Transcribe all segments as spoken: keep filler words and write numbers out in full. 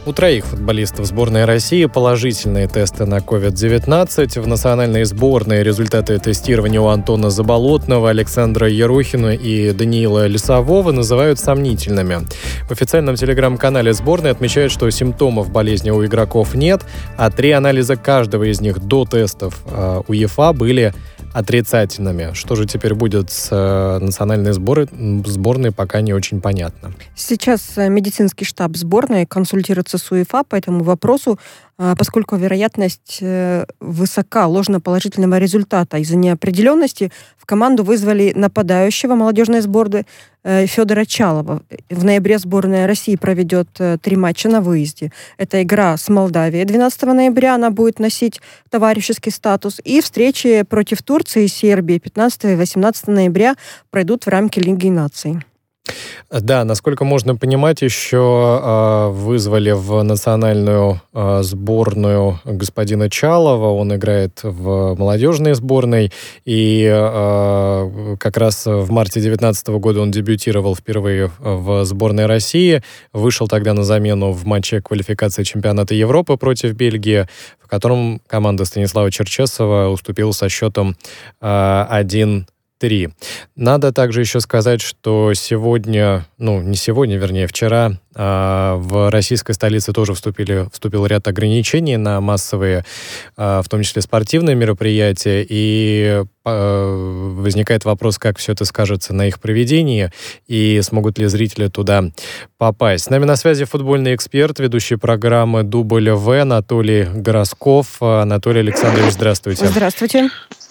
У троих футболистов сборной России положительные тесты на ковид девятнадцать. В национальной сборной результаты тестирования у Антона Заболотного, Александра Ерохина и Даниила Лисового называют сомнительными. В официальном телеграм-канале сборной отмечают, что симптомов болезни у игроков нет, а три анализа каждого из них до тестов э, УЕФА были отрицательными. Что же теперь будет с э, национальной сборной, сборной, пока не очень понятно. Сейчас медицинский штаб сборной консультируется с УЕФА по этому вопросу, поскольку вероятность высока ложноположительного результата. Из-за неопределенности в команду вызвали нападающего молодежной сборной Федора Чалова. В ноябре сборная России проведет три матча на выезде. Это игра с Молдавией двенадцатого ноября, она будет носить товарищеский статус, и встречи против Турции и Сербии пятнадцатого и восемнадцатого ноября пройдут в рамки Лиги наций. Да, насколько можно понимать, еще э, вызвали в национальную э, сборную господина Чалова. Он играет в молодежной сборной. И э, как раз в марте две тысячи девятнадцатого года он дебютировал впервые в сборной России. Вышел тогда на замену в матче квалификации чемпионата Европы против Бельгии, в котором команда Станислава Черчесова уступила со счетом э, один три. Надо также еще сказать, что сегодня, ну не сегодня, вернее вчера, э, в российской столице тоже вступили, вступил ряд ограничений на массовые, э, в том числе спортивные мероприятия, и э, возникает вопрос, как все это скажется на их проведении и смогут ли зрители туда попасть. С нами на связи футбольный эксперт, ведущий программы «Дубль В» Анатолий Горосков. Анатолий Александрович, здравствуйте. Здравствуйте.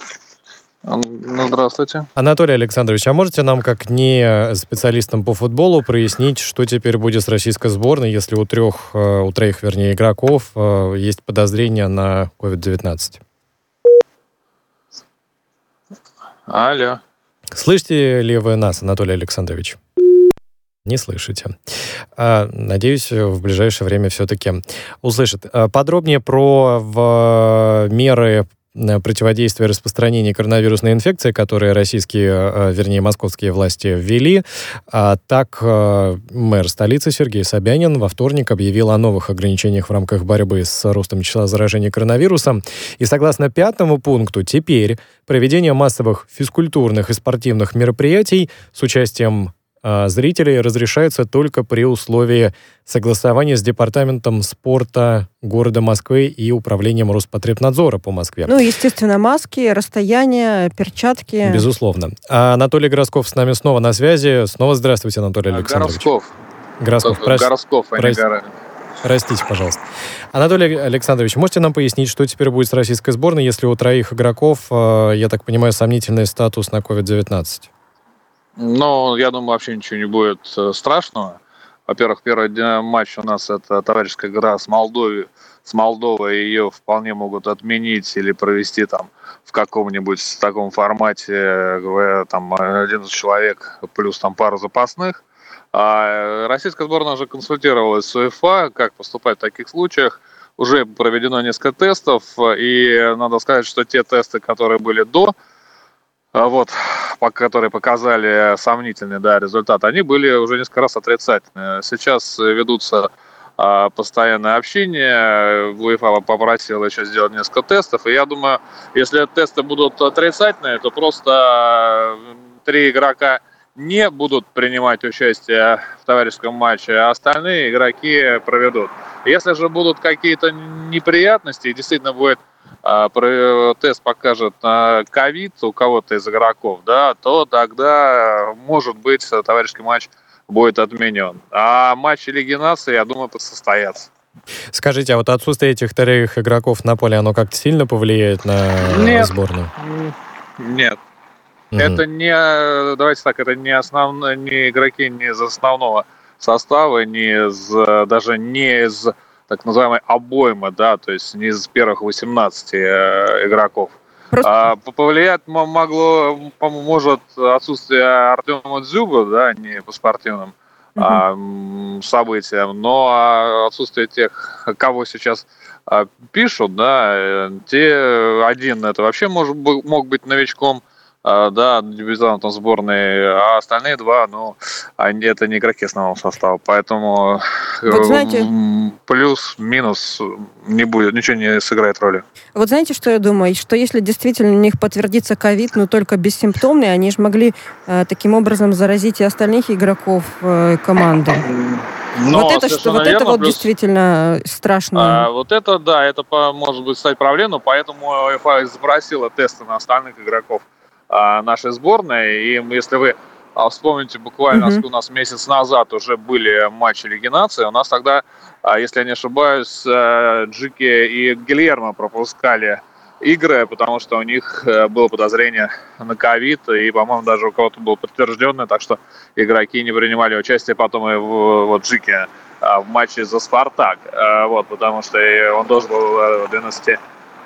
Ну, здравствуйте. Анатолий Александрович, а можете нам, как не специалистам по футболу, прояснить, что теперь будет с российской сборной, если у трех, у троих, вернее, игроков есть подозрения на ковид девятнадцать? Алло. Слышите ли вы нас, Анатолий Александрович? Не слышите. Надеюсь, в ближайшее время все-таки услышит. Подробнее про в меры противодействия распространению коронавирусной инфекции, которые российские, вернее, московские власти ввели. А так, мэр столицы Сергей Собянин во вторник объявил о новых ограничениях в рамках борьбы с ростом числа заражений коронавирусом. И согласно пятому пункту, теперь проведение массовых физкультурных и спортивных мероприятий с участием зрителей разрешается только при условии согласования с Департаментом спорта города Москвы и Управлением Роспотребнадзора по Москве. Ну, естественно, маски, расстояние, перчатки. Безусловно. А Анатолий Горосков с нами снова на связи. Снова здравствуйте, Анатолий Александрович. Горосков. Горосков. Прос... Горосков, а Прос... не Гора. Простите, пожалуйста. Анатолий Александрович, можете нам пояснить, что теперь будет с российской сборной, если у троих игроков, я так понимаю, сомнительный статус на ковид девятнадцать? Ну, я думаю, вообще ничего не будет страшного. Во-первых, первый матч у нас это товарищеская игра с Молдовой. С Молдовой ее вполне могут отменить или провести там в каком-нибудь таком формате, там одиннадцать человек плюс там пару запасных. А российская сборная уже консультировалась с УЕФА, как поступать в таких случаях. Уже проведено несколько тестов, и надо сказать, что те тесты, которые были до, вот, которые показали сомнительный, да, результат, они были уже несколько раз отрицательные. Сейчас ведутся а, постоянное общение. УЕФА попросила еще сделать несколько тестов. И я думаю, если тесты будут отрицательные, то просто три игрока не будут принимать участие в товарищеском матче, а остальные игроки проведут. Если же будут какие-то неприятности, и действительно будет тест покажет на ковид у кого-то из игроков, да, то тогда, может быть, товарищеский матч будет отменен. А матчи Лиги наций, я думаю, состоятся. Скажите, а вот отсутствие этих троих игроков на поле, оно как-то сильно повлияет на Нет. сборную? Нет. Угу. Это не, давайте так, это не основные, не игроки не из основного состава, не из, даже не из так называемой обоймы, да, то есть не из первых восемнадцати э, игроков. Просто... А, повлиять могло, может, отсутствие Артема Дзюбы, да, не по спортивным угу. а, событиям, но отсутствие тех, кого сейчас а, пишут, да, те один это вообще может, мог быть новичком, да, дебютантом сборной, а остальные два, ну, они, это не игроки основного состава, поэтому вот знаете, плюс-минус не будет, ничего не сыграет роли. Вот знаете, что я думаю? Что если действительно у них подтвердится ковид, но только бессимптомный, они же могли э, таким образом заразить и остальных игроков э, команды. Но вот это, что, вот это вот плюс, действительно страшно. А, вот это, да, это может быть стать проблемой, поэтому УЕФА запросила тесты на остальных игроков а, нашей сборной. И если вы а, вспомните, буквально uh-huh. у нас месяц назад уже были матчи Лиги Наций, у нас тогда, а, если я не ошибаюсь, Джики и Гильермо пропускали игры, потому что у них было подозрение на ковид, и, по-моему, даже у кого-то было подтвержденное, так что игроки не принимали участие потом и в вот, Джике в матче за «Спартак», вот, потому что он должен был двенадцати,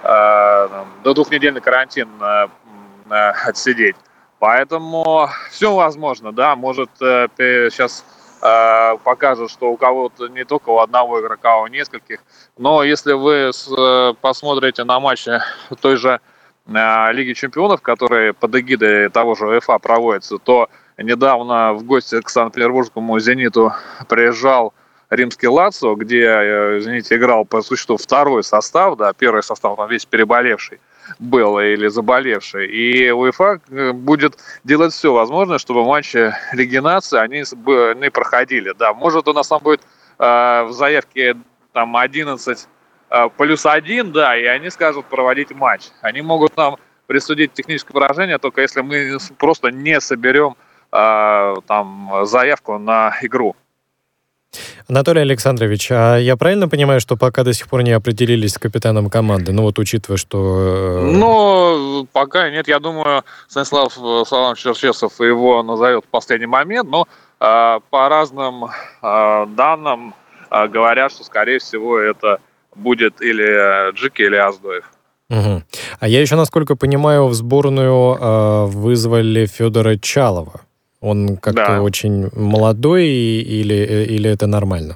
до двухнедельный карантин отсидеть. Поэтому все возможно, да, может сейчас покажет, что у кого-то не только у одного игрока, а у нескольких. Но если вы посмотрите на матчи той же Лиги Чемпионов, которые под эгидой того же УЕФА проводятся, то недавно в гости к Санкт-Петербургскому «Зениту» приезжал римский «Лацио», где, извините, играл по существу второй состав, да, первый состав там весь переболевший был или заболевший. И УЕФА будет делать все возможное, чтобы матчи Лиги Наций они не проходили. Да, может, у нас там будет э, в заявке там одиннадцать э, плюс один, да, и они скажут проводить матч. Они могут нам присудить техническое поражение, только если мы просто не соберем э, там заявку на игру. Анатолий Александрович, а я правильно понимаю, что пока до сих пор не определились с капитаном команды? Ну вот учитывая, что... Ну, пока нет. Я думаю, Станислав Саламович Черчесов его назовет в последний момент, но э, по разным э, данным э, говорят, что, скорее всего, это будет или Джики, или Аздоев. Угу. А я еще, насколько понимаю, в сборную э, вызвали Федора Чалова. Он как-то да. очень молодой или, или это нормально?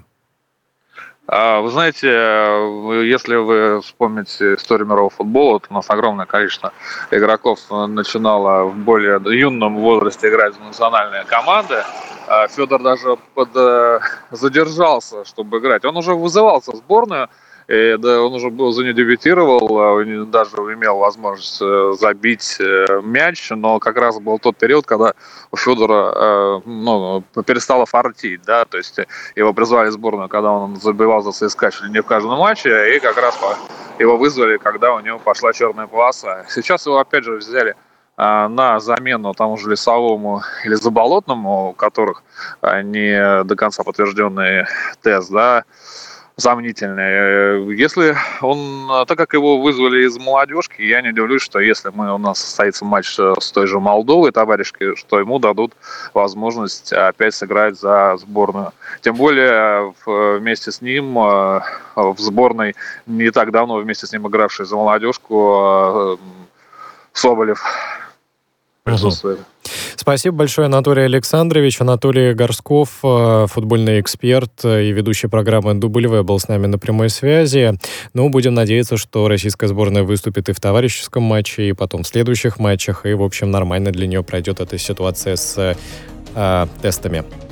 Вы знаете, если вы вспомните историю мирового футбола, то у нас огромное количество игроков начинало в более юном возрасте играть в национальные команды. Федор даже под, задержался, чтобы играть. Он уже вызывался в сборную. И, да, он уже был, за нее дебютировал, даже имел возможность забить мяч, но как раз был тот период, когда у Федора ну, перестало фартить, да, то есть его призвали в сборную, когда он забивал за ЦСКА чуть ли не в каждом матче, и как раз его вызвали, когда у него пошла черная полоса. Сейчас его опять же взяли на замену тому же Лесовому или Заболотному, у которых не до конца подтвержденный тест, да, сомнительный. Если он, так как его вызвали из молодежки, я не удивлюсь, что если мы, у нас состоится матч с той же Молдовой, товарищи, что ему дадут возможность опять сыграть за сборную. Тем более вместе с ним в сборной не так давно вместе с ним игравший за молодежку Соболев присутствует. Угу. Спасибо большое, Анатолий Александрович. Анатолий Горсков, футбольный эксперт и ведущий программы «Дубль В» был с нами на прямой связи. Ну, будем надеяться, что российская сборная выступит и в товарищеском матче, и потом в следующих матчах, и, в общем, нормально для нее пройдет эта ситуация с э, тестами.